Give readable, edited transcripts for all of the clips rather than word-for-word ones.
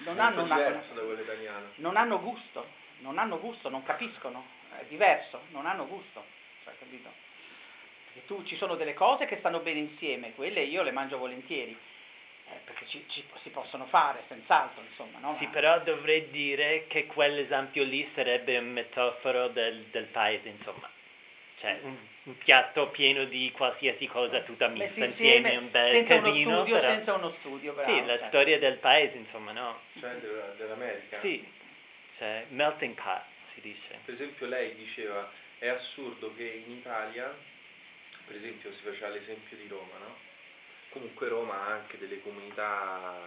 non molto hanno diverso da quello italiano. non hanno gusto, non capiscono, è diverso, non hanno gusto, cioè, capito? Perché ci sono delle cose che stanno bene insieme, quelle io le mangio volentieri, perché si possono fare, senz'altro, insomma, no? Sì, però dovrei dire che quell'esempio lì sarebbe un metaforo del paese, insomma. Cioè, un piatto pieno di qualsiasi cosa tutta messa insieme, un bel casino. Senza uno studio, bravo. Sì, la storia del paese, insomma, no? Cioè dell'America? Sì, cioè melting pot si dice. Per esempio lei diceva, è assurdo che in Italia, per esempio si faceva l'esempio di Roma, no? Comunque Roma ha anche delle comunità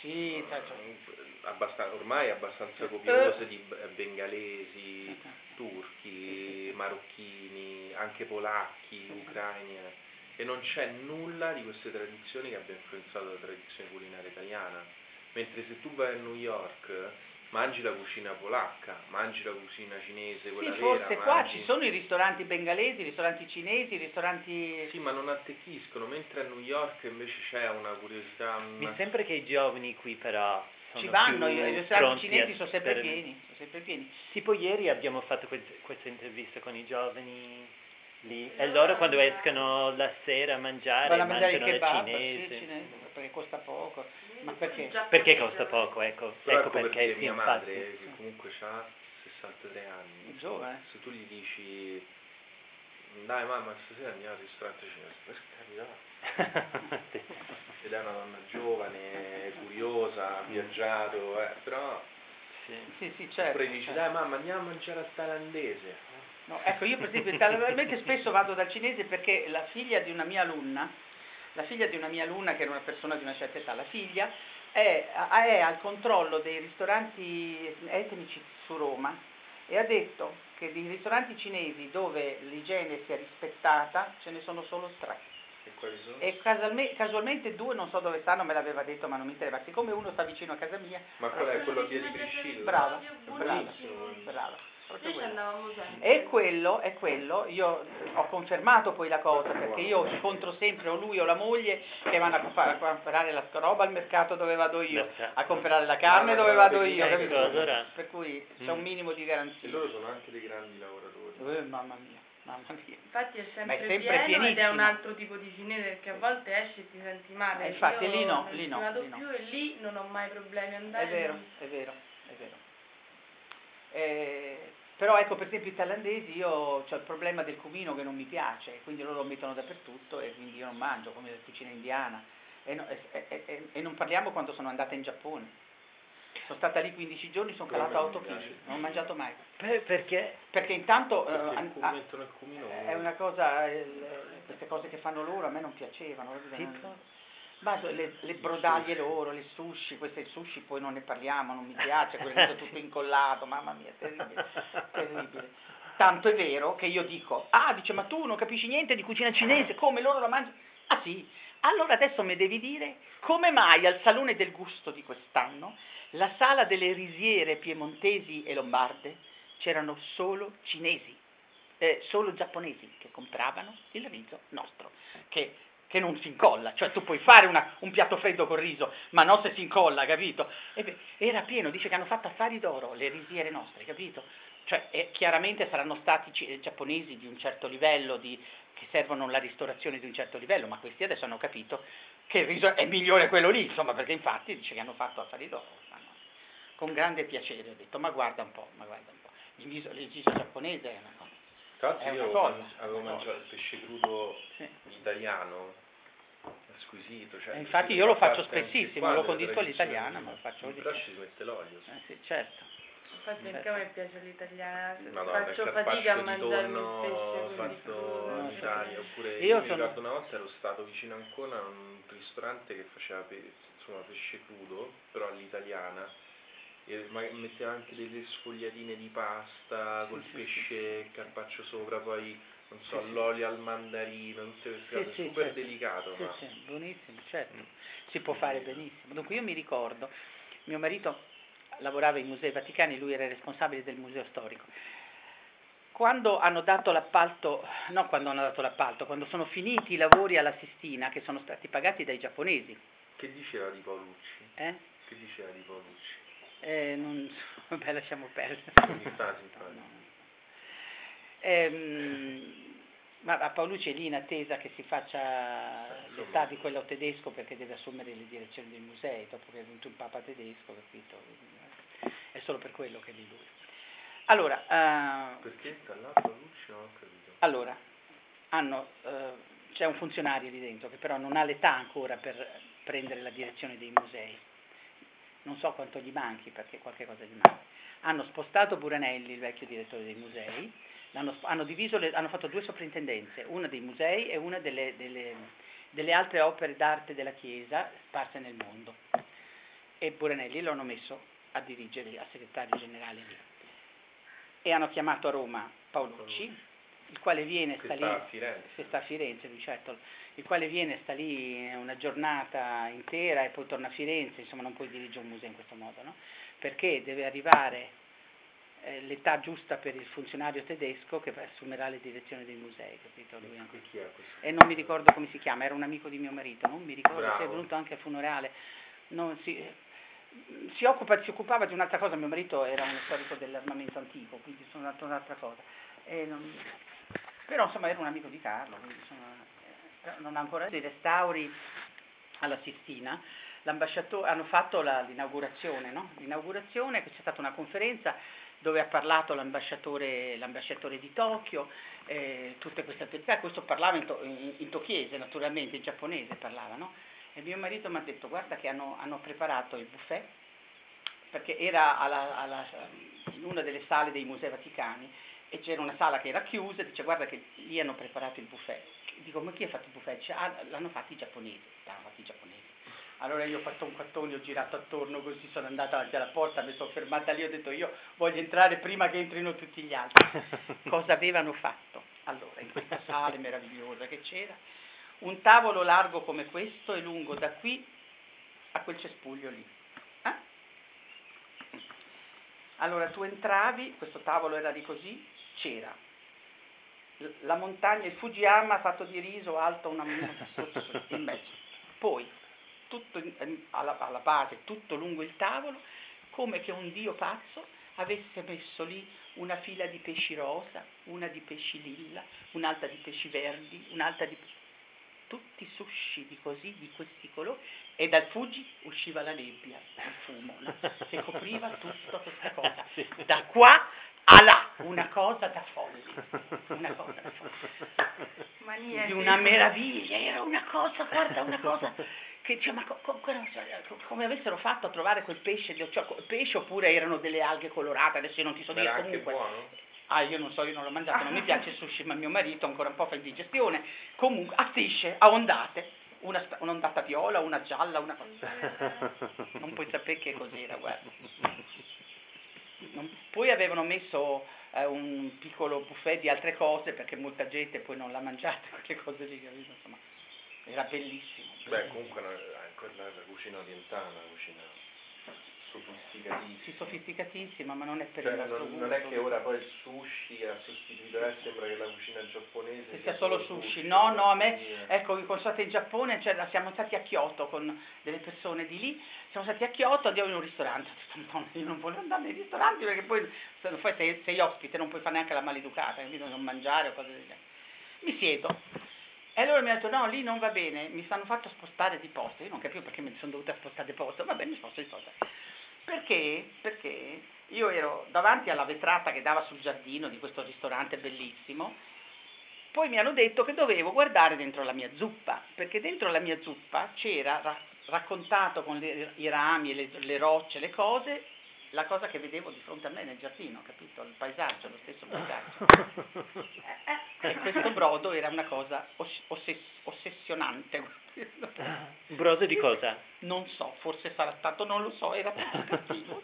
ormai abbastanza copiose di bengalesi, turchi, marocchini, anche polacchi, ucraini, e non c'è nulla di queste tradizioni che abbia influenzato la tradizione culinaria italiana. Mentre se tu vai a New York mangi la cucina polacca, mangi la cucina cinese, quella vera. Forse qua ci sono i ristoranti bengalesi, i ristoranti cinesi, i ristoranti... Sì, ma non attecchiscono, mentre a New York invece c'è una curiosità... Mi sembra che i giovani qui però sono ci vanno, più i ristoranti pronti cinesi sono sempre pieni. Tipo ieri abbiamo fatto questa intervista con i giovani lì, e loro quando escono la sera a mangiare mangiano il kebab, cinese, perché costa poco. Ma perché? Perché costa poco, ecco perché mia madre, che comunque ha 63 anni, è giovane. Se tu gli dici, dai mamma, stasera andiamo al ristorante cinese, per carità. Ed è una donna giovane, curiosa, ha viaggiato, però... Sì, certo. Poi dici, dai mamma, andiamo a mangiare al thailandese. No, ecco, io per esempio talmente spesso vado dal cinese perché la figlia di una mia alunna, che era una persona di una certa età, la figlia è al controllo dei ristoranti etnici su Roma e ha detto che di ristoranti cinesi dove l'igiene sia rispettata ce ne sono solo 3. E quali sono? E casualmente 2 non so dove stanno, me l'aveva detto ma non mi interessa, siccome uno sta vicino a casa mia. Ma qual è? Quello a via di Priscilla? Brava. Noi ci andavamo sempre. È quello, io ho confermato poi la cosa, perché io scontro sempre o lui o la moglie che vanno a comprare la roba al mercato dove vado io, a comprare la carne dove vado io, ecco, allora. Per cui c'è un minimo di garanzia. E loro sono anche dei grandi lavoratori. Mamma mia. Infatti è sempre pieno pienissimo. Ed è un pienissimo. altro tipo di cinese, perché a volte esci e ti senti male. Infatti io lì no, non lì ci no, vado lì no. più e lì non ho mai problemi ad andare. È vero. Però ecco, per esempio i thailandesi, io ho il problema del cumino che non mi piace, quindi loro lo mettono dappertutto e quindi io non mangio, come la cucina indiana. E non parliamo quando sono andata in Giappone. Sono stata lì 15 giorni, sono calata a 8 kg, non ho mangiato mai. Perché? Perché intanto mettono il cumino. è una cosa, queste cose che fanno loro a me non piacevano. Ma le brodaglie loro, le sushi, queste sushi poi non ne parliamo, non mi piace, quel riso tutto incollato, mamma mia, terribile. Tanto è vero che io dico, dice, ma tu non capisci niente di cucina cinese, come loro la mangiano? Ah sì? Allora adesso mi devi dire come mai al Salone del Gusto di quest'anno, la sala delle risiere piemontesi e lombarde, c'erano solo cinesi, solo giapponesi che compravano il riso nostro, che non si incolla, cioè tu puoi fare un piatto freddo col riso, ma non se si incolla, capito? Era pieno, dice che hanno fatto affari d'oro le risiere nostre, capito? Cioè chiaramente saranno stati giapponesi di un certo livello, che servono la ristorazione di un certo livello, ma questi adesso hanno capito che il riso è migliore quello lì, insomma, perché infatti dice che hanno fatto affari d'oro. Con grande piacere ho detto, ma guarda un po', il riso giapponese è una cosa. Tra l'altro io avevo mangiato il pesce crudo italiano, squisito. Cioè, infatti io lo faccio spessissimo, lo condisco all'italiana, ma lo faccio così. Però ci si mette l'olio. Sì, certo. Infatti anche a me piace l'italiana, Madonna, faccio fatica a mangiare il tonno pesce fatto in Italia, oppure io mi ricordo una volta ero stato vicino a Ancona a un ristorante che faceva pesce crudo, però all'italiana, e metteva anche delle sfogliatine di pasta col pesce e carpaccio sopra, poi non so, l'olio al mandarino, tutte queste cose, super delicato. Sì, buonissimo, certo, si può fare benissimo. Dunque io mi ricordo, mio marito lavorava ai Musei Vaticani, lui era responsabile del museo storico. Quando hanno dato l'appalto, quando sono finiti i lavori alla Sistina, che sono stati pagati dai giapponesi. Che diceva di Paolucci? Che diceva di Paolucci? Vabbè, lasciamo perdere. Frasi. Ma a Paolucci è lì in attesa che si faccia l'età di quello tedesco, perché deve assumere le direzioni dei musei dopo che è venuto un papa tedesco, capito? È solo per quello che è lì lui. Allora, perché tra l'altro Paolucci non ho capito. Allora, c'è un funzionario lì dentro che però non ha l'età ancora per prendere la direzione dei musei. Non so quanto gli manchi, perché qualche cosa gli manca. Hanno spostato Buranelli, il vecchio direttore dei musei, hanno fatto 2 soprintendenze, una dei musei e una delle altre opere d'arte della Chiesa sparse nel mondo. E Buranelli lo hanno messo a dirigere, a segretario generale lì. E hanno chiamato a Roma Paolucci, il quale viene, sta lì, che sta a Firenze, lui, certo, il quale viene, sta lì una giornata intera e poi torna a Firenze, insomma non puoi dirigere un museo in questo modo, no? Perché deve arrivare l'età giusta per il funzionario tedesco che assumerà le direzioni dei musei, capito? Lui anche. Chi è questo? E non mi ricordo come si chiama, era un amico di mio marito, non mi ricordo. Bravo. Se è venuto anche al funerale, si occupava di un'altra cosa, mio marito era uno storico dell'armamento antico, quindi sono andato un'altra cosa. Però insomma era un amico di Carlo, quindi non ha ancora dei restauri alla Sistina. Hanno fatto l'inaugurazione, no? L'inaugurazione, c'è stata una conferenza dove ha parlato l'ambasciatore di Tokyo, tutte queste attività. Questo parlava in tokiese, naturalmente, in giapponese parlava, no? E mio marito mi ha detto: guarda che hanno preparato il buffet, perché era in una delle sale dei Musei Vaticani, e c'era una sala che era chiusa, dice: guarda che lì hanno preparato il buffet. Dico: ma chi ha fatto il buffet? Dice: l'hanno fatto i giapponesi. Allora io ho fatto un quattone, ho girato attorno così, sono andata davanti alla porta, mi sono fermata lì, ho detto: io voglio entrare prima che entrino tutti gli altri. Cosa avevano fatto? Allora, in questa sala meravigliosa che c'era, un tavolo largo come questo e lungo da qui a quel cespuglio lì. Allora tu entravi, questo tavolo era di così, c'era la montagna, il Fujiyama fatto di riso, alto una in mezzo. Poi, tutto alla base, tutto lungo il tavolo, come che un dio pazzo avesse messo lì una fila di pesci rosa, una di pesci lilla, un'altra di pesci verdi, un'altra di tutti sushi di questi colori, e dal Fuji usciva la nebbia, il fumo, no? Che copriva tutta questa cosa, da qua a là, una cosa da folli, di una meraviglia, era una cosa, guarda, una cosa che dice: ma come avessero fatto a trovare quel pesce, pesce, oppure erano delle alghe colorate, adesso io non ti so dire. Comunque. Buono? Io non so, io non l'ho mangiato, non mi piace il sushi, ma mio marito ancora un po' fa indigestione. Comunque, a strisce, a ondate, un'ondata viola, una gialla, una cosa. Non puoi sapere che cos'era, guarda. Poi avevano messo un piccolo buffet di altre cose, perché molta gente poi non l'ha mangiata, quelle cose lì, capito? Insomma, era bellissimo. Beh, comunque quella è la cucina orientale, la cucina sofisticatissima. Sì, sofisticatissima, ma non è per il nostro gusto. Non è che ora poi il sushi ha sostituito, sembra che la cucina giapponese sia solo sushi. No, a me, ecco, quando sono stata in Giappone, siamo stati a Kyoto con delle persone di lì, siamo stati a Kyoto, andiamo in un ristorante. Ho detto: no, io non voglio andare nei ristoranti, perché poi sei ospite, non puoi fare neanche la maleducata, capito? Non mangiare o cose del genere. Mi siedo. E allora mi ha detto: no, lì non va bene, mi stanno fatto spostare di posto. Io non capivo perché mi sono dovuta spostare di posto. Va bene, mi sposto di posto. Perché io ero davanti alla vetrata che dava sul giardino di questo ristorante bellissimo. Poi mi hanno detto che dovevo guardare dentro la mia zuppa, perché dentro la mia zuppa c'era raccontato con i rami, le rocce, le cose, la cosa che vedevo di fronte a me nel giardino, capito? Il paesaggio, lo stesso paesaggio. E questo brodo era una cosa ossessionante. Brodo di cosa? Non so, forse sarà stato, non lo so, era tutto cattivo.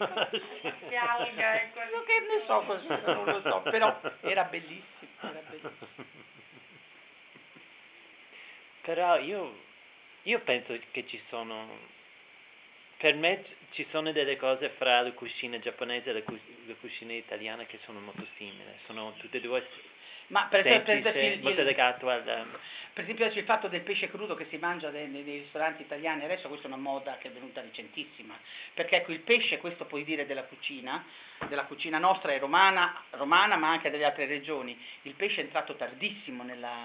Che ne so così, non lo so, però era bellissimo, Però io penso che per me ci sono delle cose fra la cucina giapponese e la cucina italiana che sono molto simili, sono tutte e due Ma per esempio, semplice, molto legato al... per esempio il fatto del pesce crudo che si mangia nei ristoranti italiani, adesso questa è una moda che è venuta recentissima, perché ecco il pesce, questo puoi dire della cucina nostra è romana ma anche delle altre regioni, il pesce è entrato tardissimo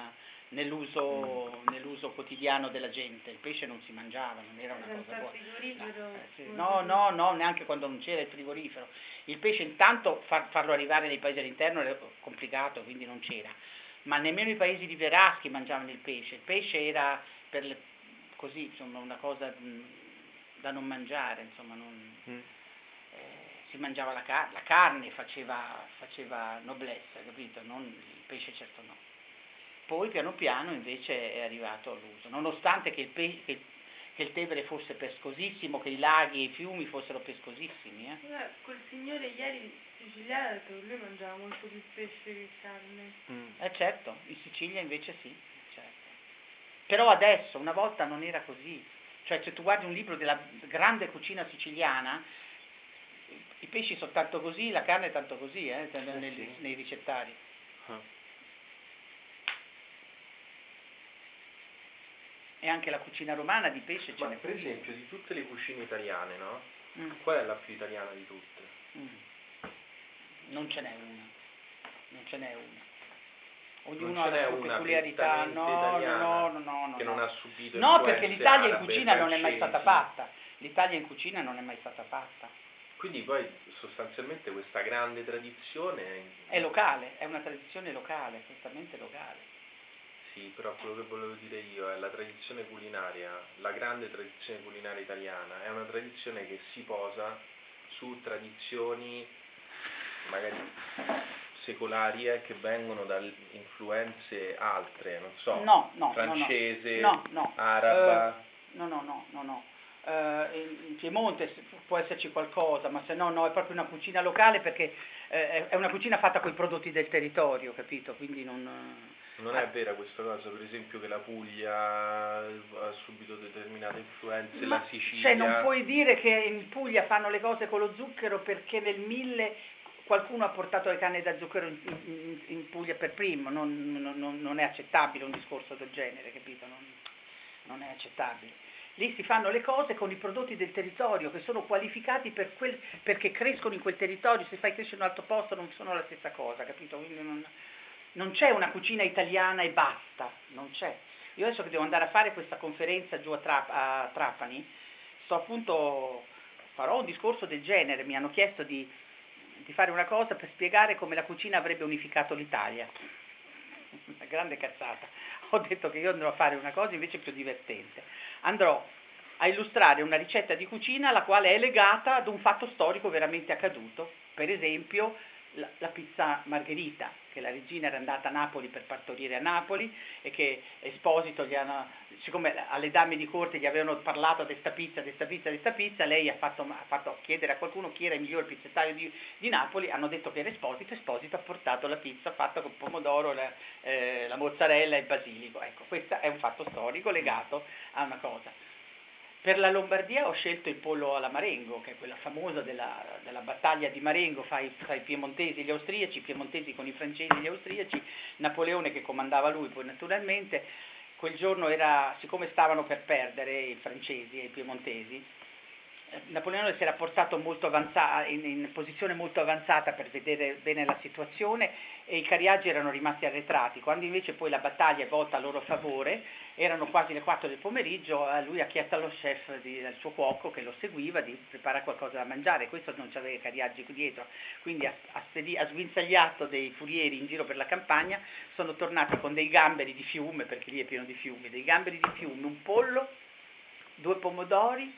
nell'uso quotidiano della gente, il pesce non si mangiava, non era una cosa buona. Frigorifero? No, neanche quando non c'era il frigorifero. Il pesce intanto farlo arrivare nei paesi all'interno era complicato, quindi non c'era. Ma nemmeno i paesi rivieraschi mangiavano il pesce era così, insomma, una cosa da non mangiare, insomma, si mangiava la carne faceva noblesse, capito? Non, il pesce certo no. Poi piano piano invece è arrivato all'uso, nonostante che il Tevere fosse pescosissimo, che i laghi e i fiumi fossero pescosissimi. Quel signore ieri siciliano ha detto che lui mangiava molto più pesce che carne. Certo, in Sicilia invece sì, certo. Però adesso, una volta non era così, cioè se tu guardi un libro della grande cucina siciliana, i pesci sono tanto così, la carne è tanto così, nei ricettari. E anche la cucina romana di pesce ce n'è. Per esempio, di tutte le cucine italiane, no? Qual è la più italiana di tutte? Non ce n'è una. Ognuno ha le sue peculiarità. No. Che non ha subito no, perché l'Italia in arabe, cucina non è mai stata fatta. L'Italia in cucina non è mai stata fatta. Quindi poi sostanzialmente questa grande tradizione è locale, è una tradizione locale, certamente locale. Sì, però quello che volevo dire io è la tradizione culinaria, la grande tradizione culinaria italiana, è una tradizione che si posa su tradizioni magari secolari che vengono da influenze altre, non so, francese, araba. No. In Piemonte può esserci qualcosa, ma se no è proprio una cucina locale perché è una cucina fatta con i prodotti del territorio, capito? Quindi non è vera questa cosa, per esempio, che la Puglia ha subito determinate influenze, la Sicilia... Cioè non puoi dire che in Puglia fanno le cose con lo zucchero perché nel 1000 qualcuno ha portato le canne da zucchero in Puglia per primo, non è accettabile un discorso del genere, capito? Non è accettabile. Lì si fanno le cose con i prodotti del territorio che sono qualificati perché crescono in quel territorio, se fai crescere in un altro posto non sono la stessa cosa, capito? Quindi non c'è una cucina italiana e basta, non c'è. Io adesso che devo andare a fare questa conferenza giù a Trapani, farò un discorso del genere, mi hanno chiesto di fare una cosa per spiegare come la cucina avrebbe unificato l'Italia. Una grande cazzata. Ho detto che io andrò a fare una cosa invece più divertente. Andrò a illustrare una ricetta di cucina la quale è legata ad un fatto storico veramente accaduto, per esempio la pizza margherita, che la regina era andata a Napoli per partorire a Napoli e che Esposito siccome alle dame di corte gli avevano parlato di questa pizza, lei ha fatto chiedere a qualcuno chi era il miglior pizzettaio di Napoli, hanno detto che era Esposito ha portato la pizza fatta con pomodoro, la mozzarella e il basilico. Ecco, questo è un fatto storico legato a una cosa. Per la Lombardia ho scelto il pollo alla Marengo, che è quella famosa della battaglia di Marengo fra i piemontesi e gli austriaci, i piemontesi con i francesi e gli austriaci, Napoleone che comandava lui poi naturalmente, quel giorno siccome stavano per perdere i francesi e i piemontesi, Napoleone si era portato molto in posizione molto avanzata per vedere bene la situazione e i cariaggi erano rimasti arretrati. Quando invece poi la battaglia è volta a loro favore, erano quasi le 4 del pomeriggio, lui ha chiesto allo chef, al suo cuoco che lo seguiva, di preparare qualcosa da mangiare. Questo non c'aveva i cariaggi qui dietro, quindi ha sguinzagliato dei furieri in giro per la campagna, sono tornati con dei gamberi di fiume, perché lì è pieno di fiumi, dei gamberi di fiume, un pollo, 2 pomodori,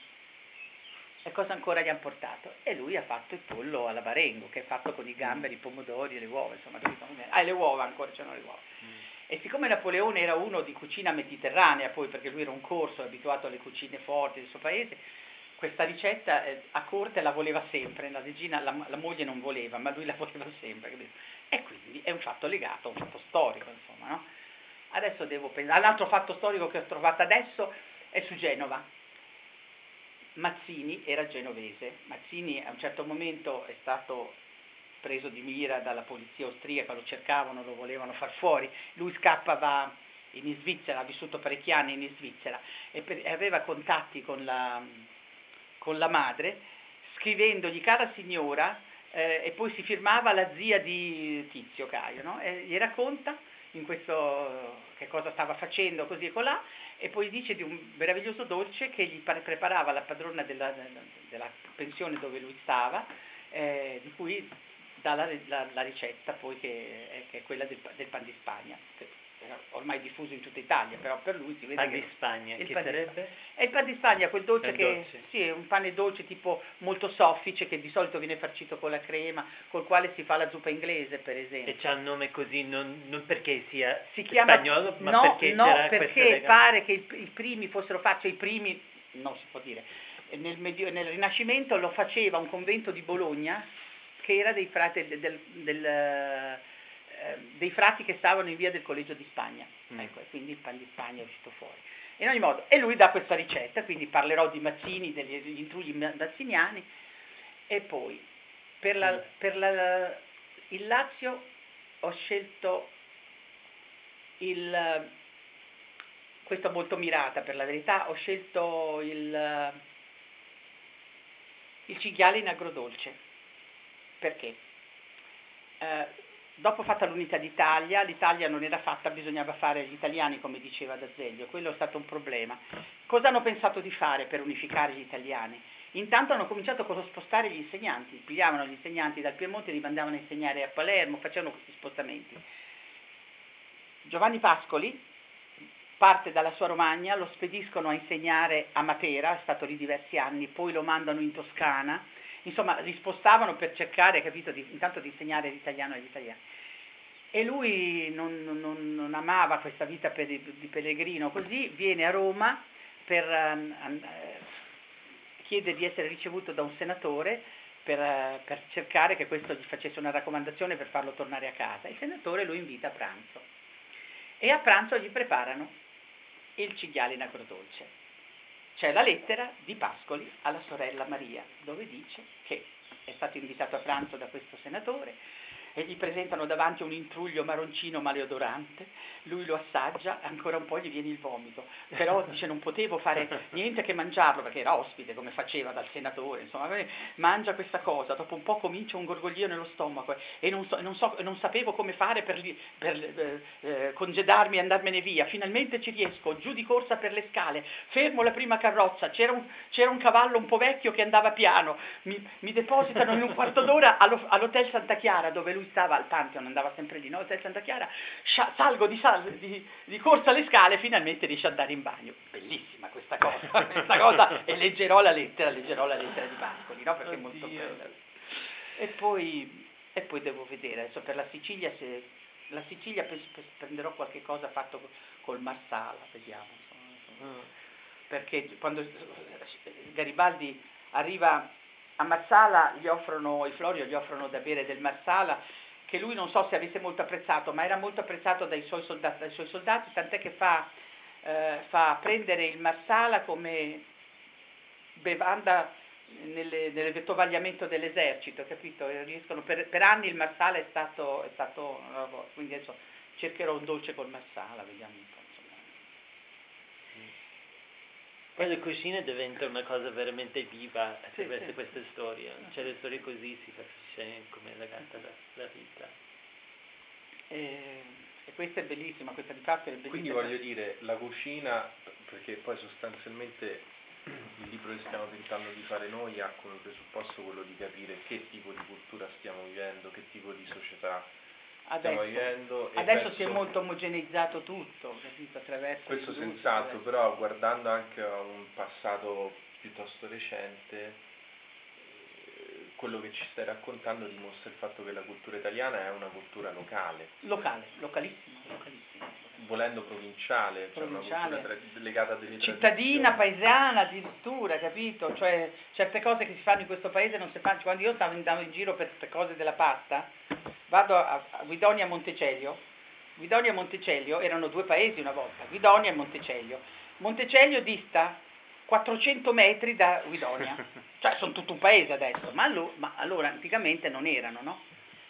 e cosa ancora gli hanno portato? E lui ha fatto il pollo alla Marengo, che è fatto con i gamberi, i pomodori e le uova, insomma, le uova ancora, c'erano le uova. E siccome Napoleone era uno di cucina mediterranea, poi perché lui era un corso, abituato alle cucine forti del suo paese, questa ricetta a corte la voleva sempre, la regina, la moglie non voleva, ma lui la voleva sempre, capito? E quindi è un fatto legato, un fatto storico, insomma, no? Adesso devo pensare, l'altro fatto storico che ho trovato adesso è su Genova. Mazzini era genovese, Mazzini a un certo momento è stato preso di mira dalla polizia austriaca, lo cercavano, lo volevano far fuori, lui scappa, va in Svizzera, ha vissuto parecchi anni in Svizzera e aveva contatti con la madre, scrivendogli: cara signora, e poi si firmava la zia di Tizio Caio, no? E gli racconta in questo che cosa stava facendo, così e colà, e poi dice di un meraviglioso dolce che gli preparava la padrona della pensione dove lui stava, di cui dà la ricetta poi che è quella del pan di Spagna, che era ormai diffuso in tutta Italia, però per lui si vede Pan che di Spagna, il che pan di sarebbe? È il pan di Spagna, quel dolce È che dolce. sì, è un pane dolce tipo molto soffice, che di solito viene farcito con la crema, col quale si fa la zuppa inglese, per esempio. E c'ha un nome così non perché sia Si chiama spagnolo, ma perché no, c'era perché questa pare che i primi fossero fatti, i primi non si può dire. Nel Rinascimento lo faceva un convento di Bologna che era dei frati dei frati che stavano in via del Collegio di Spagna. Ecco, e quindi il pan di Spagna è uscito fuori. In ogni modo, e lui dà questa ricetta, quindi parlerò di Mazzini, degli intrugli mazziniani, e poi per il Lazio ho scelto questa molto mirata per la verità, ho scelto il cinghiale in agrodolce. Perché? Dopo fatta l'unità d'Italia, l'Italia non era fatta, bisognava fare gli italiani, come diceva D'Azeglio, quello è stato un problema. Cosa hanno pensato di fare per unificare gli italiani? Intanto hanno cominciato con lo spostare gli insegnanti, pigliavano gli insegnanti dal Piemonte e li mandavano a insegnare a Palermo, facevano questi spostamenti. Giovanni Pascoli parte dalla sua Romagna, lo spediscono a insegnare a Matera, è stato lì diversi anni, poi lo mandano in Toscana. Insomma, li spostavano per cercare, capito, intanto di insegnare l'italiano agli italiani. E lui non amava questa vita di pellegrino, così viene a Roma chiede di essere ricevuto da un senatore per cercare che questo gli facesse una raccomandazione per farlo tornare a casa. Il senatore lo invita a pranzo e a pranzo gli preparano il cinghiale in agrodolce. C'è la lettera di Pascoli alla sorella Maria, dove dice che è stato invitato a pranzo da questo senatore e gli presentano davanti un intruglio marroncino maleodorante, lui lo assaggia, ancora un po' gli viene il vomito, però dice non potevo fare niente che mangiarlo, perché era ospite come faceva dal senatore, insomma, mangia questa cosa, dopo un po' comincia un gorgoglio nello stomaco e non sapevo come fare per congedarmi e andarmene via, finalmente ci riesco, giù di corsa per le scale, fermo la prima carrozza, c'era un cavallo un po' vecchio che andava piano, mi depositano in un quarto d'ora all'Hotel Santa Chiara, dove lui stava al Pantheon, andava sempre lì, no? Hotel Santa Chiara, salgo di corsa le scale, finalmente riesce ad andare in bagno. Bellissima questa cosa, e leggerò la lettera di Pascoli, no? Perché è molto bella. E poi devo vedere, adesso per la Sicilia, prenderò qualche cosa fatto col Marsala, vediamo, insomma. Perché quando Garibaldi arriva a Marsala, i Florio gli offrono da bere del Marsala, che lui non so se avesse molto apprezzato, ma era molto apprezzato dai suoi soldati, tant'è che fa prendere il Marsala come bevanda nel vettovagliamento dell'esercito, capito? Riescono per anni il Marsala è stato quindi adesso cercherò un dolce col Marsala, vediamo un po'. Poi la cucina diventa una cosa veramente viva attraverso queste storie, cioè le storie così si capisce come è legata la vita. E questa è bellissima, questa di Pascoli è bellissima. Quindi voglio dire, la cucina, perché poi sostanzialmente il libro che stiamo tentando di fare noi ha come presupposto quello di capire che tipo di cultura stiamo vivendo, che tipo di società stiamo vivendo. Adesso si è molto omogeneizzato tutto, capito? Attraverso questo senz'altro, però guardando anche a un passato piuttosto recente, quello che ci stai raccontando dimostra il fatto che la cultura italiana è una cultura localissima, volendo provinciale, cioè una cultura legata a delle cittadina, tradizioni. paesana addirittura, capito? Cioè certe cose che si fanno in questo paese non si fanno. Quando io andavo in giro per cose della pasta, vado a Guidonia e Montecelio. Guidonia e Montecelio erano due paesi una volta, Guidonia e Montecelio. Montecelio dista 400 metri da Guidonia, cioè sono tutto un paese adesso, ma allora anticamente non erano, no?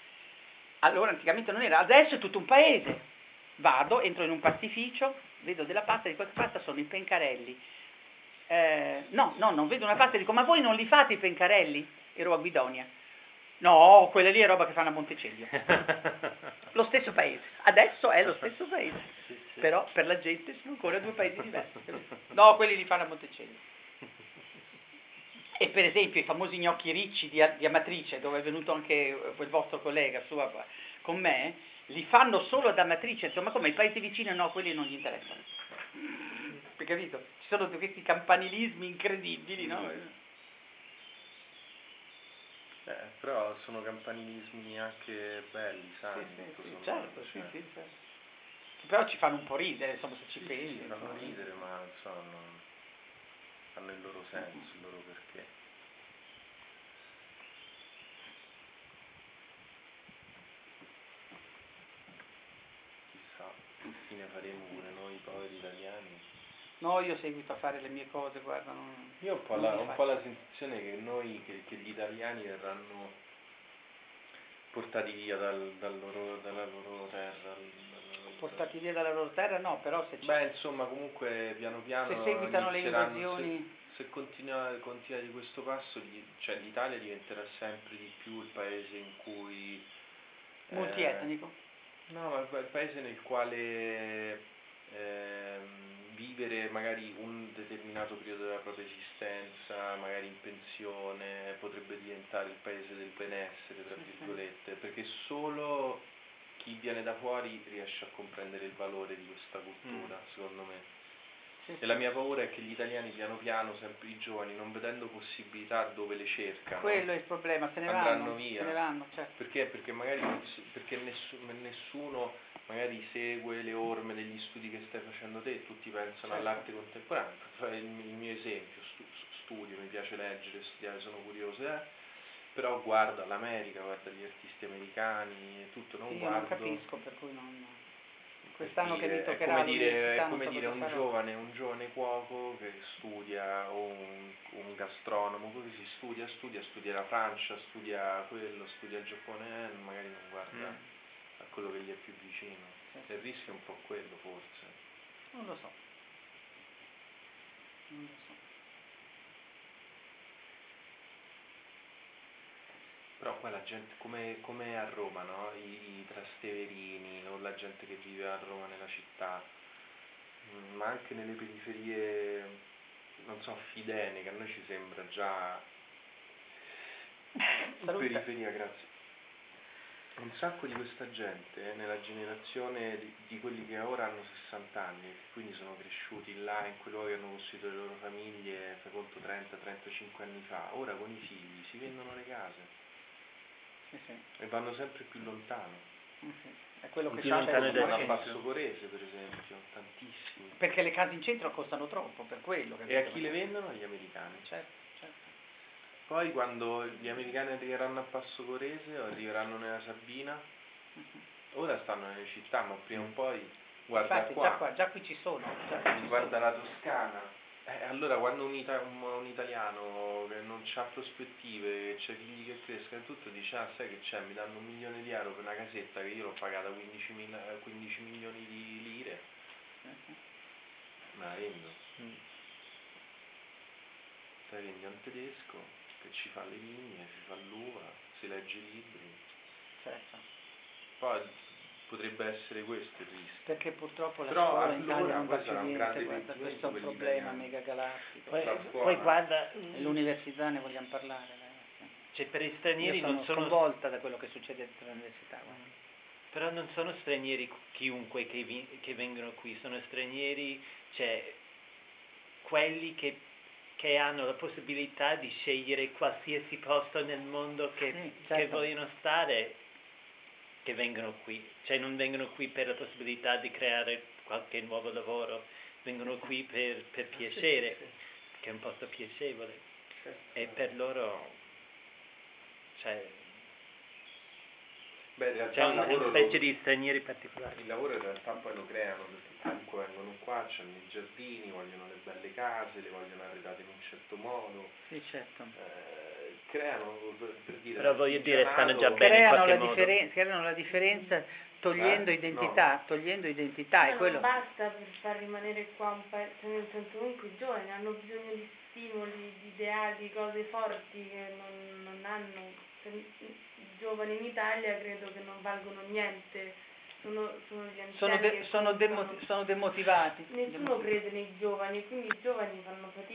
Allora anticamente non era, adesso è tutto un paese. Vado, entro in un pastificio, vedo della pasta, dico che pasta sono i pencarelli. No, non vedo una pasta e dico, ma voi non li fate i pencarelli? Ero a Guidonia. No, quella lì è roba che fanno a Montecelio. Lo stesso paese, adesso è lo stesso paese, Sì, sì. però per la gente sono ancora due paesi diversi. No, quelli li fanno a Montecelio. E per esempio i famosi gnocchi ricci di Amatrice, dove è venuto anche quel vostro collega con me, li fanno solo ad Amatrice, insomma come i paesi vicini no, quelli non gli interessano. Hai capito? Ci sono questi campanilismi incredibili, no? Però sono campanilismi anche belli, sani. Certo, sì, certo. Però ci fanno un po' ridere, insomma, se ci pensi. Sì, fanno ridere, ma insomma, hanno il loro senso, il loro perché. Chissà, che fine faremo pure noi poveri italiani. No, io seguito a fare le mie cose, guarda, Io ho un po' la sensazione che che gli italiani verranno portati via dalla loro terra. Portati via dalla loro terra no, però se Beh, insomma, comunque piano piano se seguitano le invasioni... Se continua di questo passo, l'Italia diventerà sempre di più il paese in cui... multietnico. No, ma il paese nel quale vivere magari un determinato periodo della propria esistenza, magari in pensione, potrebbe diventare il paese del benessere, tra virgolette, perché solo chi viene da fuori riesce a comprendere il valore di questa cultura, secondo me. E la mia paura è che gli italiani piano piano, sempre i giovani, non vedendo possibilità dove le cercano, quello è il problema, se ne andranno via. Se ne vanno, certo. Perché? Perché magari nessuno magari segue le orme degli studi che stai facendo te, tutti pensano all'arte contemporanea. Il mio esempio, studio, mi piace leggere, studiare, sono curioso, però guarda l'America, guarda gli artisti americani e tutto, non guardo... non capisco, per cui non... Quest'anno che mi toccherà è come dire un giovane cuoco che studia, o un gastronomo, così studia la Francia, studia quello, studia il Giappone, magari non guarda a quello che gli è più vicino. Il rischio è un po' quello, forse. Non lo so. Però poi la gente, come a Roma, no? I trasteverini o la gente che vive a Roma nella città, ma anche nelle periferie, non so, Fidene, che a noi ci sembra già periferia, grazie. Un sacco di questa gente nella generazione di quelli che ora hanno 60 anni, che quindi sono cresciuti là, in quei luoghi, hanno costruito le loro famiglie, fai conto 30-35 anni fa, ora con i figli si vendono le case. E vanno sempre più lontano. È quello che a Basso Corese, per esempio, tantissimi. Perché le case in centro costano troppo, per quello. E a chi le vendono? Agli americani. Certo. Poi quando gli americani arriveranno a Basso Corese o arriveranno nella Sabina, ora stanno nelle città, ma prima o poi, guarda. Infatti, qua, già qui ci sono. Guarda la Toscana. Allora quando un italiano che non ha prospettive, che c'ha figli che crescono e tutto, dice sai che c'è, mi danno 1 milione di euro per una casetta che io l'ho pagata 15 milioni di lire, ma la vendo. Te vendi a un tedesco che ci fa le vigne, ci fa l'uva, si legge i libri. Certo. Poi potrebbe essere questo il rischio. Perché purtroppo la scuola in Italia non va più niente, guarda, questo è un problema mega galattico. Poi guarda, l'università ne vogliamo parlare, ragazzi. Cioè per gli stranieri Io sono sconvolta da quello che succede dentro l'università. Però non sono stranieri chiunque che vengono qui, sono stranieri, cioè quelli che hanno la possibilità di scegliere qualsiasi posto nel mondo che vogliono stare, che vengono qui, cioè non vengono qui per la possibilità di creare qualche nuovo lavoro, vengono qui per piacere, che è un posto piacevole, e per loro c'è una specie di stranieri particolari. Il lavoro in realtà poi lo creano, perché comunque vengono qua, hanno i giardini, vogliono le belle case, le vogliono arredate in un certo modo. Sì, certo. creano, per dire, però voglio dire, stanno già l'artigianato- bene in qualche modo. creano la differenza togliendo identità, Ma è quello. non basta per far rimanere qua un paese, cioè nel senso comunque i giovani hanno bisogno di stimoli, di ideali, cose forti che non hanno. Cioè, i giovani in Italia credo che non valgono niente, sono gli anziani che contano. Sono demotivati. Nessuno crede nei giovani, quindi i giovani fanno fatica.